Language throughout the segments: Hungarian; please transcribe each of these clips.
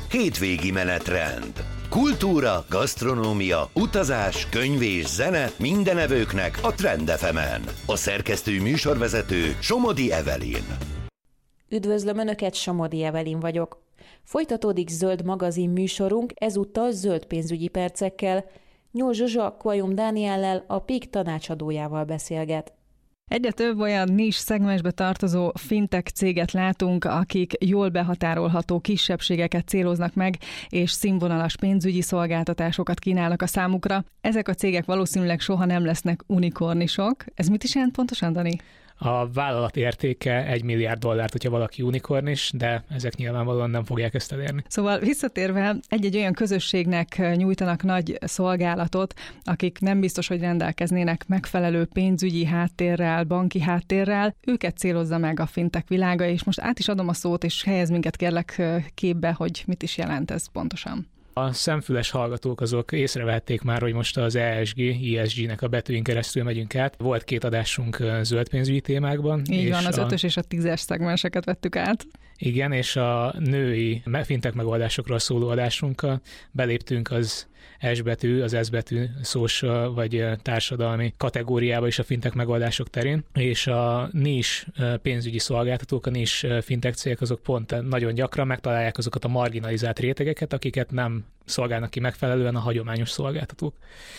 hétvégi menetrend. Kultúra, gasztronómia, utazás, könyv és zene minden evőknek a Trend FM-en. A szerkesztő műsorvezető Somodi Evelyn. Üdvözlöm Önöket, Somodi Evelyn vagyok. Folytatódik Zöld magazin műsorunk, ezúttal zöld pénzügyi percekkel. Nyúl Zsuzsa Kvajum Dániellel, a PIK tanácsadójával beszélget. Egyre több olyan nis szegmensbe tartozó fintech céget látunk, akik jól behatárolható kisebbségeket céloznak meg, és színvonalas pénzügyi szolgáltatásokat kínálnak a számukra. Ezek a cégek valószínűleg soha nem lesznek unikornisok. Ez mit is jelent pontosan, Dani? A vállalat értéke $1 milliárd, hogyha valaki unikornis, de ezek nyilvánvalóan nem fogják ezt elérni. Szóval visszatérve, egy-egy olyan közösségnek nyújtanak nagy szolgálatot, akik nem biztos, hogy rendelkeznének megfelelő pénzügyi háttérrel, banki háttérrel, őket célozza meg a fintech világa, és most át is adom a szót, és helyez minket kérlek képbe, hogy mit is jelent ez pontosan. A szemfüles hallgatók azok észrevehették már, hogy most az ESG-nek a betűin keresztül megyünk át. Volt 2 adásunk zöld pénzügyi témákban. Így van, az 5-ös és a 10-es szegmenseket vettük át. Igen, és a női fintech megoldásokról szóló adásunkkal beléptünk az S betű, az S betű social vagy társadalmi kategóriába is a fintech megoldások terén, és a nis pénzügyi szolgáltatók, a nis fintech cégek azok pont nagyon gyakran megtalálják azokat a marginalizált rétegeket, akiket nem szolgálnak ki megfelelően a hagyományos szolgáltatók.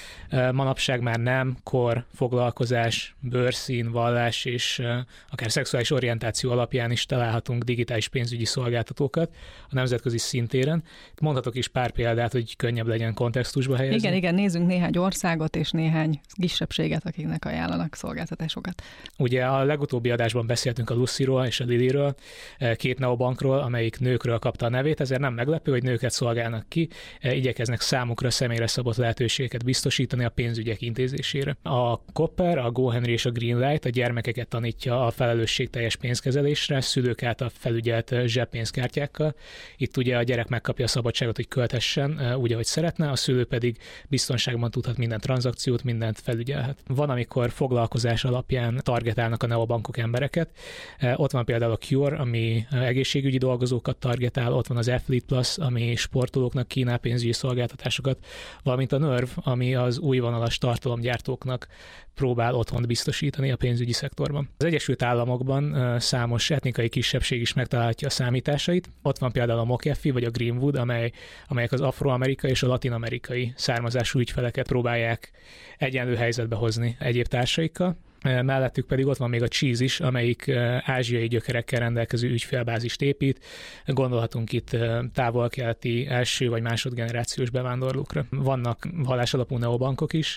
Manapság már nem kor, foglalkozás, bőrszín, vallás és akár szexuális orientáció alapján is találhatunk digitális pénzügyi szolgáltatókat a nemzetközi szintéren. Mondhatok is pár példát, hogy könnyebb legyen kontextusba helyezni. Igen, nézzünk néhány országot és néhány kisebbséget, akiknek ajánlanak szolgáltatásokat. Ugye a legutóbbi adásban beszéltünk a Lucyról és a Liliről, 2 neobankról, amelyik nőkről kapta a nevét, ezért nem meglepő, hogy nőket szolgálnak ki, igyekeznek számukra személyre szabott lehetőségeket biztosítani a pénzügyek intézésére. A Copper, a GoHenry és a Greenlight a gyermekeket tanítja a felelősségteljes pénzkezelésre, szülők által felügyelt zseppénzkártyákkal. Itt ugye a gyerek megkapja a szabadságot, hogy költessen úgy, ahogy szeretne, a szülő pedig biztonságban tudhat minden tranzakciót, mindent felügyelhet. Van, amikor foglalkozás alapján targetálnak a neobankok embereket. Ott van például a Cure, ami egészségügyi dolgozókat targetál, ott van az Athlete Plus, ami sportolóknak kínál pénzügyi szolgáltatásokat, valamint a Nerve, ami az újvonalas tartalomgyártóknak próbál otthont biztosítani a pénzügyi szektorban. Az Egyesült Államokban számos etnikai kisebbség is megtalálhatja a számításait. Ott van például a McAfee vagy a Greenwood, amelyek az afroamerikai és a latin-amerikai származású ügyfeleket próbálják egyenlő helyzetbe hozni egyéb társaikkal. Mellettük pedig ott van még a Cheese is, amelyik ázsiai gyökerekkel rendelkező ügyfélbázist épít. Gondolhatunk itt távol-keleti első vagy másodgenerációs bevándorlókra. Vannak vallásalapú neobankok is.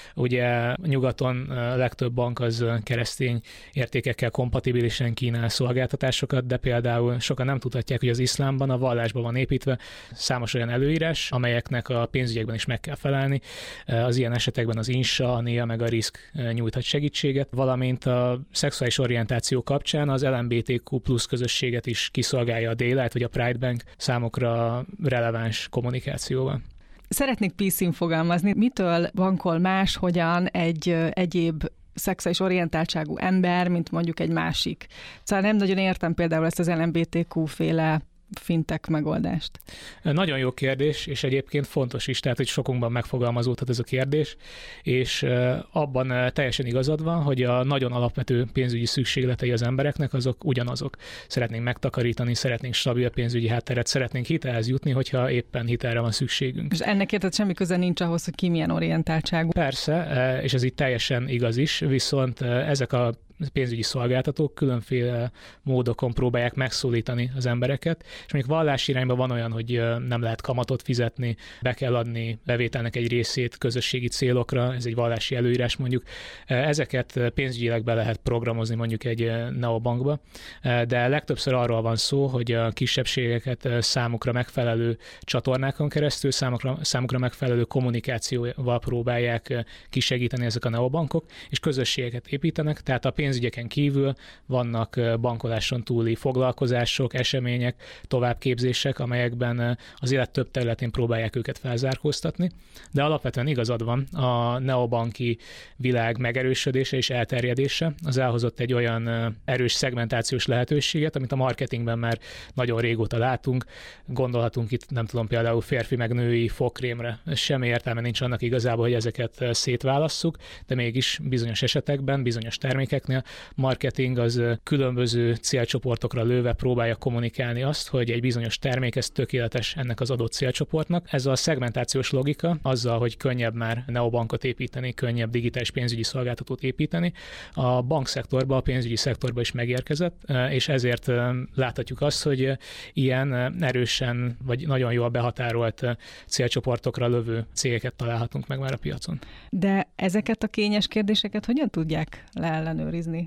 Ugye nyugaton legtöbb bank az keresztény értékekkel kompatibilisen kínál szolgáltatásokat, de például sokan nem tudhatják, hogy az iszlámban a vallásban van építve számos olyan előírás, amelyeknek a pénzügyekben is meg kell felelni. Az ilyen esetekben az INSA, a NIA meg a RISK nyújthat segítséget, valamint a szexuális orientáció kapcsán az LMBTQ plusz közösséget is kiszolgálja a Daylight vagy a Pride Bank számokra releváns kommunikációval. Szeretnék piszin fogalmazni, mitől bankol más, hogyan egy egyéb szexuális orientáltságú ember, mint mondjuk egy másik. Szóval nem nagyon értem például ezt az LMBTQ-féle fintech megoldást. Nagyon jó kérdés, és egyébként fontos is, tehát hogy sokunkban megfogalmazódhat ez a kérdés, és abban teljesen igazad van, hogy a nagyon alapvető pénzügyi szükségletei az embereknek azok ugyanazok. Szeretnénk megtakarítani, szeretnénk stabil pénzügyi hátteret, szeretnénk hitelhez jutni, hogyha éppen hitelre van szükségünk. És ennek érted semmi köze nincs ahhoz, hogy ki milyen orientáltságú. Persze, és ez itt teljesen igaz is, viszont ezek a pénzügyi szolgáltatók különféle módokon próbálják megszólítani az embereket, és mondjuk vallási irányban van olyan, hogy nem lehet kamatot fizetni, be kell adni bevételnek egy részét közösségi célokra, ez egy vallási előírás mondjuk. Ezeket pénzügyileg be lehet programozni mondjuk egy neobankba, de legtöbbször arról van szó, hogy a kisebbségeket számukra megfelelő csatornákon keresztül, számukra megfelelő kommunikációval próbálják kisegíteni ezek a neobankok, és közösségeket építenek, tehát a pénzügyeken kívül vannak bankoláson túli foglalkozások, események, továbbképzések, amelyekben az élet több területén próbálják őket felzárkóztatni, de alapvetően igazad van, a neobanki világ megerősödése és elterjedése az elhozott egy olyan erős szegmentációs lehetőséget, amit a marketingben már nagyon régóta látunk. Gondolhatunk itt, nem tudom, például férfi meg női fogkrémre. Semmi értelme nincs annak igazából, hogy ezeket szétválasszuk, de mégis bizonyos esetekben, bizonyos termékeknél marketing az különböző célcsoportokra lőve próbálja kommunikálni azt, hogy egy bizonyos termék ez tökéletes ennek az adott célcsoportnak. Ez a szegmentációs logika azzal, hogy könnyebb már neobankot építeni, könnyebb digitális pénzügyi szolgáltatót építeni, a bankszektorba, a pénzügyi szektorba is megérkezett, és ezért láthatjuk azt, hogy ilyen erősen vagy nagyon jól behatárolt célcsoportokra lövő cégeket találhatunk meg már a piacon. De ezeket a kényes kérdéseket hogyan tudják leellenőrizni?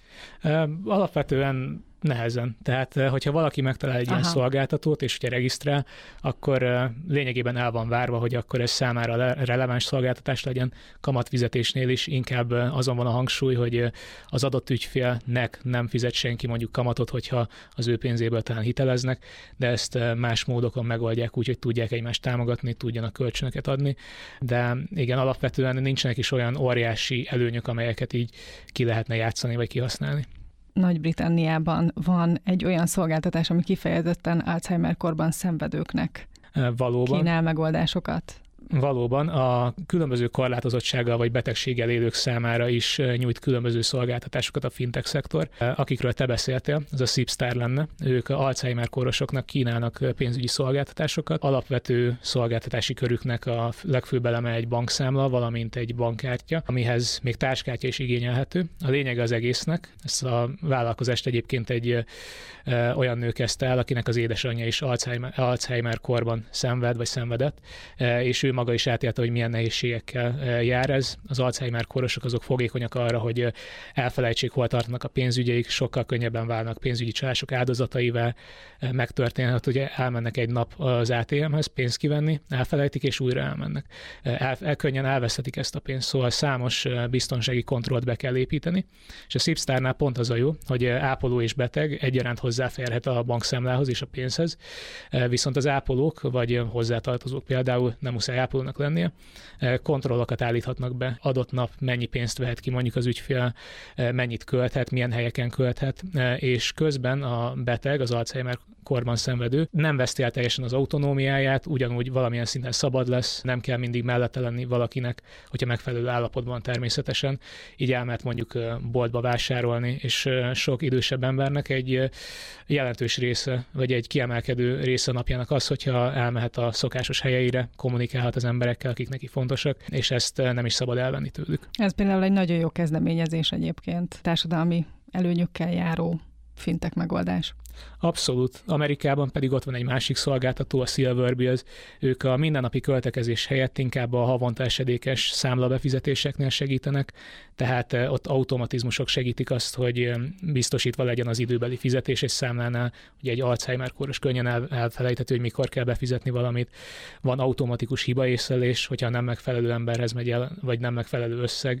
Alapvetően nehezen. Tehát, hogyha valaki megtalál egy ilyen szolgáltatót, és ugye regisztrál, akkor lényegében el van várva, hogy akkor ez számára releváns szolgáltatás legyen. Kamatfizetésnél is inkább azon van a hangsúly, hogy az adott ügyfélnek nem fizet senki mondjuk kamatot, hogyha az ő pénzéből talán hiteleznek, de ezt más módokon megoldják úgy, hogy tudják egymást támogatni, tudjanak kölcsönöket adni. De igen, alapvetően nincsenek is olyan óriási előnyök, amelyeket így ki lehetne játszani vagy kihasználni. Nagy-Britanniában van egy olyan szolgáltatás, ami kifejezetten Alzheimer-korban szenvedőknek kínál megoldásokat. Valóban a különböző korlátozottsággal vagy betegséggel élők számára is nyújt különböző szolgáltatásokat a fintech szektor. Akikről te beszéltél, az a SIPSTAR lenne. Ők Alzheimer-korosoknak kínálnak pénzügyi szolgáltatásokat. Alapvető szolgáltatási körüknek a legfőbb eleme egy bankszámla, valamint egy bankkártya, amihez még társkártya is igényelhető. A lényege az egésznek, ezt a vállalkozást egyébként egy olyan nő kezdte el, akinek az édesanyja is Alzheimer-korban szenved vagy szenvedett, és ő maga is átélte, hogy milyen nehézségekkel jár ez. Az Alzheimer-korosok azok fogékonyak arra, hogy elfelejtsék, hol tartanak a pénzügyeik, sokkal könnyebben válnak pénzügyi csalások áldozataivá. Megtörténhet, hogy elmennek egy nap az ATM-hez pénzt kivenni, elfelejtik és újra elmennek. Könnyen elveszhetik ezt a pénzt, szóval számos biztonsági kontrollt be kell építeni, és a SIPSTAR-nál pont az a jó, hogy ápoló és beteg egyaránt hozzáférhet a bankszámlához és a pénzhez, viszont az ápolók vagy hozzátartozók például nem muszáj ápolónak lennie, kontrollokat állíthatnak be, adott nap mennyi pénzt vehet ki mondjuk az ügyfél, mennyit költhet, milyen helyeken költhet, és közben a beteg, az Alzheimer korban szenvedő nem veszti el teljesen az autonómiáját, ugyanúgy valamilyen szinten szabad lesz, nem kell mindig mellette lenni valakinek, hogyha megfelelő állapotban természetesen, így elmehet mondjuk boltba vásárolni, és sok idősebb embernek egy jelentős része, vagy egy kiemelkedő része napjának az, hogyha elmehet a szokásos helyeire, kommunikálhat az emberekkel, akik neki fontosak, és ezt nem is szabad elvenni tőlük. Ez például egy nagyon jó kezdeményezés egyébként, társadalmi előnyökkel járó fintech megoldás. Abszolút. Amerikában pedig ott van egy másik szolgáltató, a Silverbills. Ők a mindennapi költekezés helyett inkább a havonta esedékes számlabefizetéseknél segítenek, tehát ott automatizmusok segítik azt, hogy biztosítva legyen az időbeli fizetés és számlánál, ugye egy Alzheimer-koros könnyen elfelejthető, hogy mikor kell befizetni valamit. Van automatikus hibaészlelés, hogyha nem megfelelő emberhez megy el, vagy nem megfelelő összeg.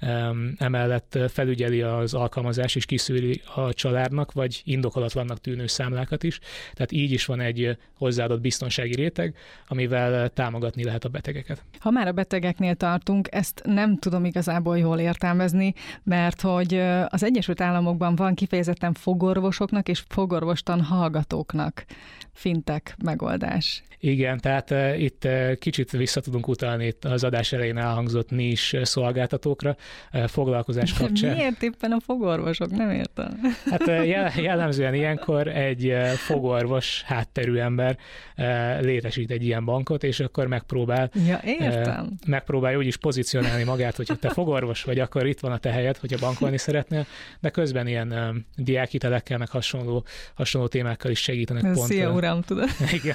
Emellett felügyeli az alkalmazás és kiszűri a családnak, vagy indokolatlannak tűnő számlákat is. Tehát így is van egy hozzáadott biztonsági réteg, amivel támogatni lehet a betegeket. Ha már a betegeknél tartunk, ezt nem tudom igazából jól értelmezni, mert hogy az Egyesült Államokban van kifejezetten fogorvosoknak és fogorvostan hallgatóknak fintech megoldás. Igen, tehát itt kicsit vissza tudunk utalni itt az adás elején elhangzott nis szolgáltatókra, foglalkozás kapcsán. Miért éppen a fogorvosok? Nem értem. Hát jellemzően ilyenkor egy fogorvos hátterű ember létesít egy ilyen bankot, és akkor megpróbálja úgy is pozícionálni magát, hogy te fogorvos vagy, akkor itt van a te helyed, hogyha bankolni szeretnél, de közben ilyen diákhitelekkel, meg hasonló témákkal is segítenek. Szia, uram, tudod? Igen.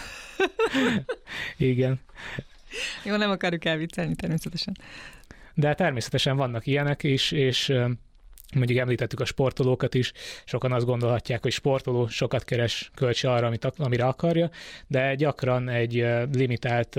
Igen. Jó, nem akarjuk elviccelni természetesen. De természetesen vannak ilyenek is, és Mondjuk említettük a sportolókat is, sokan azt gondolhatják, hogy sportoló sokat keres, költse arra, amire akarja, de gyakran egy limitált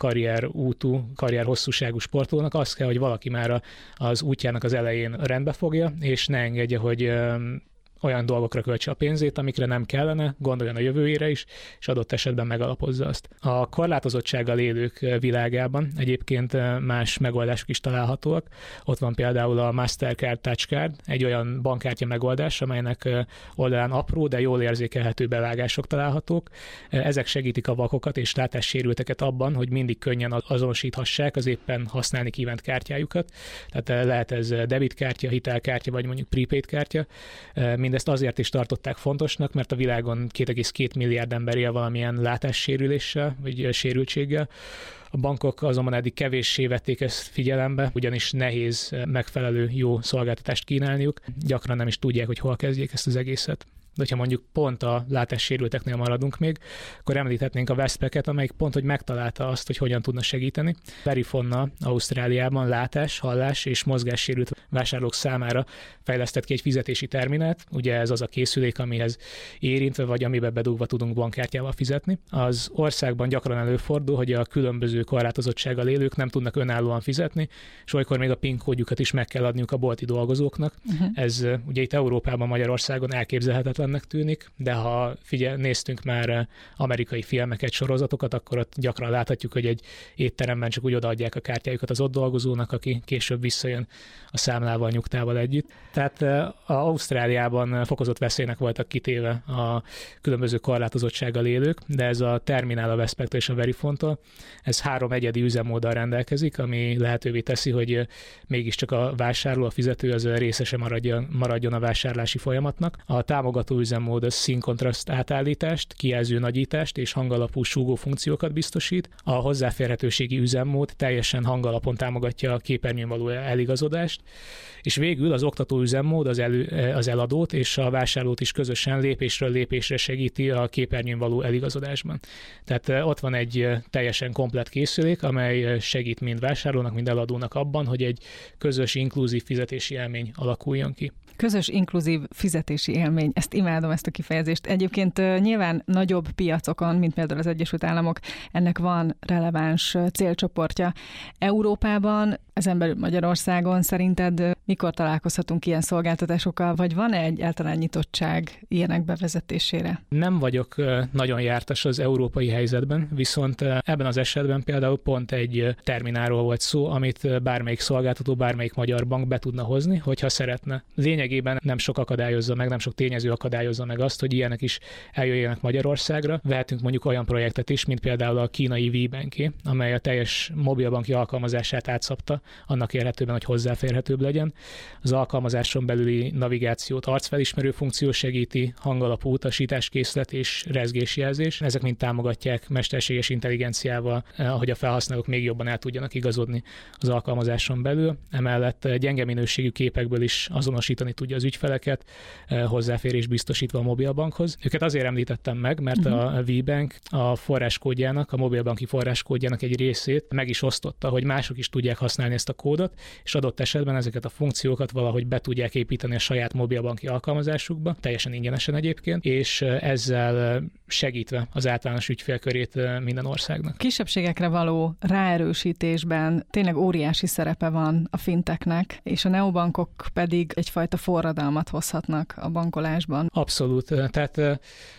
karrier hosszúságú sportolónak az kell, hogy valaki már az útjának az elején rendbe fogja, és ne engedje, hogy olyan dolgokra költse a pénzét, amikre nem kellene, gondoljon a jövőjére is, és adott esetben megalapozza azt. A korlátozottsággal élők világában egyébként más megoldások is találhatóak. Ott van például a Mastercard Touchcard, egy olyan bankkártya megoldás, amelynek oldalán apró, de jól érzékelhető bevágások találhatók. Ezek segítik a vakokat és látássérülteket abban, hogy mindig könnyen azonosíthassák az éppen használni kívánt kártyájukat. Tehát lehet ez debitkártya, hitelkártya, vagy mondjuk prepaid kártya. Mindezt azért is tartották fontosnak, mert a világon 2,2 milliárd ember él valamilyen látássérüléssel, vagy sérültséggel. A bankok azonban eddig kevéssé vették ezt figyelembe, ugyanis nehéz megfelelő jó szolgáltatást kínálniuk. Gyakran nem is tudják, hogy hol kezdjék ezt az egészet. De ha mondjuk pont a látássérülteknél maradunk még, akkor említhetnénk a Westpac-et, amelyik pont, hogy megtalálta azt, hogy hogyan tudna segíteni. Verifonna Ausztráliában látás, hallás és mozgássérült vásárlók számára fejlesztett ki egy fizetési terminált. Ugye ez az a készülék, amihez érintve vagy amiben bedugva tudunk bankkártyával fizetni. Az országban gyakran előfordul, hogy a különböző korlátozottsággal élők nem tudnak önállóan fizetni, és olykor még a PIN kódjukat is meg kell adniuk a bolti dolgozóknak. Ez ugye itt Európában, Magyarországon elképzelhetetlen tűnik, de ha néztünk már amerikai filmeket, sorozatokat, akkor ott gyakran láthatjuk, hogy egy étteremben csak úgy odaadják a kártyájukat az ott dolgozónak, aki később visszajön a számlával, nyugtával együtt. Tehát Ausztráliában fokozott veszélynek voltak kitéve a különböző korlátozottsággal élők, de ez a terminál a Westpac-től és a Verifontól, ez 3 egyedi üzemmóddal rendelkezik, ami lehetővé teszi, hogy mégiscsak a vásárló, a fizető az részese maradjon a vásárlási folyamatnak. A támogató üzemmód a színkontraszt átállítást, kijelző nagyítást és hangalapú súgó funkciókat biztosít. A hozzáférhetőségi üzemmód teljesen hangalapon támogatja a képernyőn való eligazodást, és végül az oktató üzemmód az eladót és a vásárlót is közösen lépésről lépésre segíti a képernyőn való eligazodásban. Tehát ott van egy teljesen komplett készülék, amely segít mind vásárlónak, mind eladónak abban, hogy egy közös, inkluzív fizetési élmény alakuljon ki. Közös, inkluzív fizetési élmény. Ezt imádom, ezt a kifejezést. Egyébként nyilván nagyobb piacokon, mint például az Egyesült Államok, ennek van releváns célcsoportja. Európában, ezen belül Magyarországon szerinted mikor találkozhatunk ilyen szolgáltatásokkal, vagy van-e egyáltalán nyitottság ilyenek bevezetésére? Nem vagyok nagyon jártas az európai helyzetben, viszont ebben az esetben például pont egy terminálról volt szó, amit bármelyik szolgáltató, bármelyik magyar bank be tudna hozni, hogyha szeretne. Lényegében nem sok akadályozza meg, nem sok tényező akadályozza meg azt, hogy ilyenek is eljöjjenek Magyarországra. Vehetünk mondjuk olyan projektet is, mint például a kínai WeBanké, amely a teljes mobilbanki alkalmazását átszabta, annak érhetőben, hogy hozzáférhetőbb legyen. Az alkalmazáson belüli navigációt arcfelismerő funkció segíti, hangalapú utasításkészlet és rezgésjelzés. Ezek mind támogatják mesterséges intelligenciával, hogy a felhasználók még jobban el tudjanak igazodni az alkalmazáson belül. Emellett gyenge minőségű képekből is azonosítani tudja az ügyfeleket, hozzáférés biztosítva a mobilbankhoz. Őket azért említettem meg, mert a WeBank a forráskódjának, a mobilbanki forráskódjának egy részét meg is osztotta, hogy mások is tudják használni ezt a kódot, és adott esetben ezeket a funkciókat valahogy be tudják építeni a saját mobilbanki alkalmazásukba, teljesen ingyenesen egyébként, és ezzel segítve az általános ügyfélkörét minden országnak. Kisebbségekre való ráerősítésben tényleg óriási szerepe van a finteknek, és a neobankok pedig egyfajta forradalmat hozhatnak a bankolásban. Abszolút. Tehát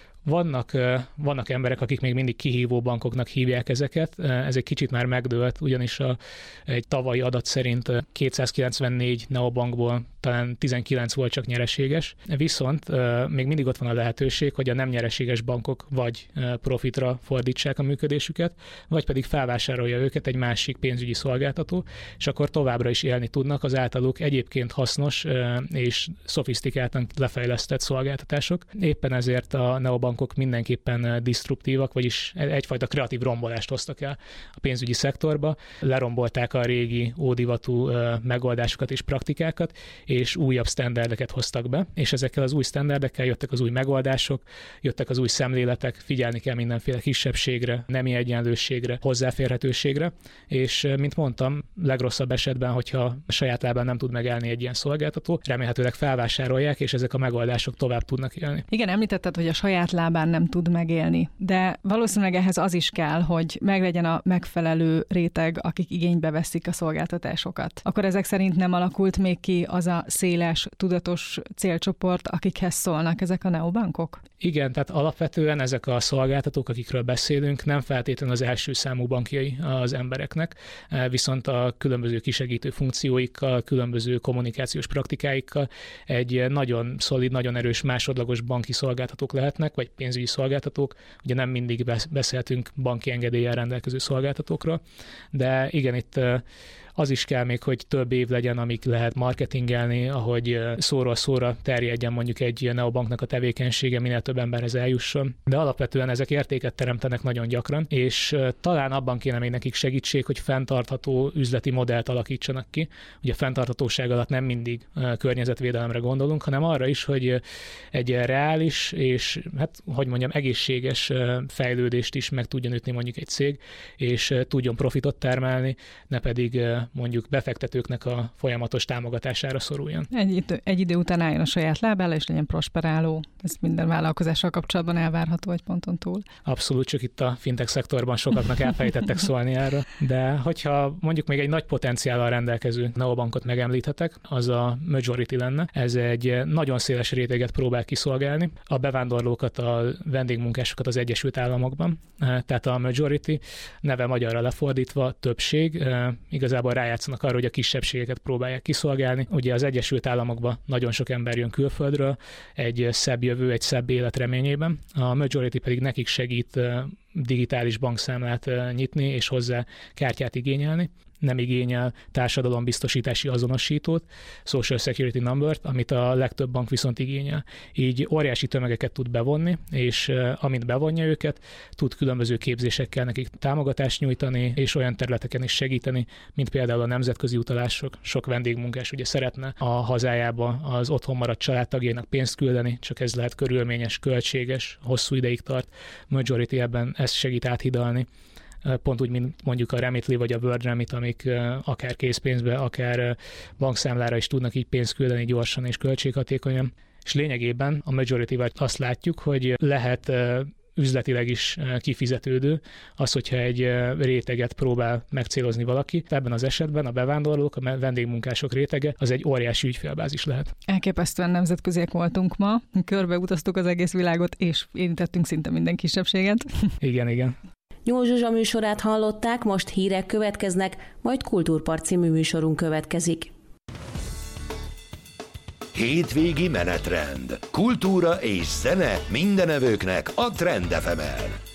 vannak emberek, akik még mindig kihívó bankoknak hívják ezeket. Ez egy kicsit már megdőlt, ugyanis egy tavalyi adat szerint 294 neobankból talán 19 volt csak nyereséges. Viszont még mindig ott van a lehetőség, hogy a nem nyereséges bankok vagy profitra fordítsák a működésüket, vagy pedig felvásárolja őket egy másik pénzügyi szolgáltató, és akkor továbbra is élni tudnak az általuk egyébként hasznos és szofisztikáltan lefejlesztett szolgáltatások. Éppen ezért a neobankok mindenképpen disztruptívak, vagyis egyfajta kreatív rombolást hoztak el a pénzügyi szektorba, lerombolták a régi ódivatú megoldásokat és praktikákat, és újabb sztenderdeket hoztak be, és ezekkel az új sztenderdekkel jöttek az új megoldások, jöttek az új szemléletek, figyelni kell mindenféle kisebbségre, nemi egyenlőségre, hozzáférhetőségre, és mint mondtam, legrosszabb esetben, hogyha a saját lábán nem tud megállni egy ilyen szolgáltató, remélhetőleg felvásárolják, és ezek a megoldások tovább tudnak élni. Igen, említetted, hogy a saját lábán nem tud megélni, de valószínűleg ehhez az is kell, hogy meglegyen a megfelelő réteg, akik igénybe veszik a szolgáltatásokat. Akkor ezek szerint nem alakult még ki az a széles, tudatos célcsoport, akikhez szólnak ezek a neobankok? Igen, tehát alapvetően ezek a szolgáltatók, akikről beszélünk, nem feltétlenül az első számú bankjai az embereknek, viszont a különböző kisegítő funkcióikkal, különböző kommunikációs praktikáikkal egy nagyon szolid, nagyon erős másodlagos banki szolgáltatók lehetnek, vagy pénzügyi szolgáltatók. Ugye nem mindig beszéltünk banki engedéllyel rendelkező szolgáltatókról, de igen, itt az is kell még, hogy több év legyen, amíg lehet marketingelni, ahogy szóról szóra terjedjen mondjuk egy neobanknak a tevékenysége, minél több emberhez eljusson. De alapvetően ezek értéket teremtenek nagyon gyakran, és talán abban kéne még nekik segítség, hogy fenntartható üzleti modellt alakítsanak ki. Ugye a fenntarthatóság alatt nem mindig környezetvédelemre gondolunk, hanem arra is, hogy egy reális és egészséges fejlődést is meg tudjon ütni mondjuk egy cég, és tudjon profitot termelni, ne pedig mondjuk befektetőknek a folyamatos támogatására szoruljon. Egy idő után álljon a saját lábára, és legyen prosperáló. Ez minden vállalkozással kapcsolatban elvárható egy ponton túl. Abszolút, csak itt a fintech szektorban sokaknak elfejtettek szólni erről. De hogyha mondjuk még egy nagy potenciállal rendelkező neobankot megemlíthetek, az a Majority lenne. Ez egy nagyon széles réteget próbál kiszolgálni. A bevándorlókat, a vendégmunkásokat az Egyesült Államokban. Tehát a Majority neve magyarra lefordítva többség. Igazából rájátszanak arra, hogy a kisebbségeket próbálják kiszolgálni. Ugye az Egyesült Államokban nagyon sok ember jön külföldről, egy szebb jövő, egy szebb élet reményében. A Majority pedig nekik segít digitális bankszámlát nyitni, és hozzá kártyát igényelni. Nem igényel társadalombiztosítási azonosítót, Social Security Numbert, amit a legtöbb bank viszont igényel. Így óriási tömegeket tud bevonni, és amint bevonja őket, tud különböző képzésekkel nekik támogatást nyújtani, és olyan területeken is segíteni, mint például a nemzetközi utalások. Sok vendégmunkás ugye szeretne a hazájába az otthon maradt családtagjainak pénzt küldeni, csak ez lehet körülményes, költséges, hosszú ideig tart. Majority ebben ezt segít áthidalni. Pont úgy, mint mondjuk a Remitly vagy a World Remit, amik akár készpénzbe, akár bankszámlára is tudnak így pénzt küldeni gyorsan és költséghatékonyan. És lényegében a Majority-val azt látjuk, hogy lehet üzletileg is kifizetődő az, hogyha egy réteget próbál megcélozni valaki. Ebben az esetben a bevándorlók, a vendégmunkások rétege az egy óriási ügyfélbázis lehet. Elképesztően nemzetköziek voltunk ma, körbeutaztuk az egész világot, és érintettünk szinte minden kisebbséget. Igen. Nyúl Zsuzsa műsorát hallották, most hírek következnek, majd Kultúrpart című műsorunk következik. Hétvégi menetrend. Kultúra és zene mindenevőknek a Trend FM-en.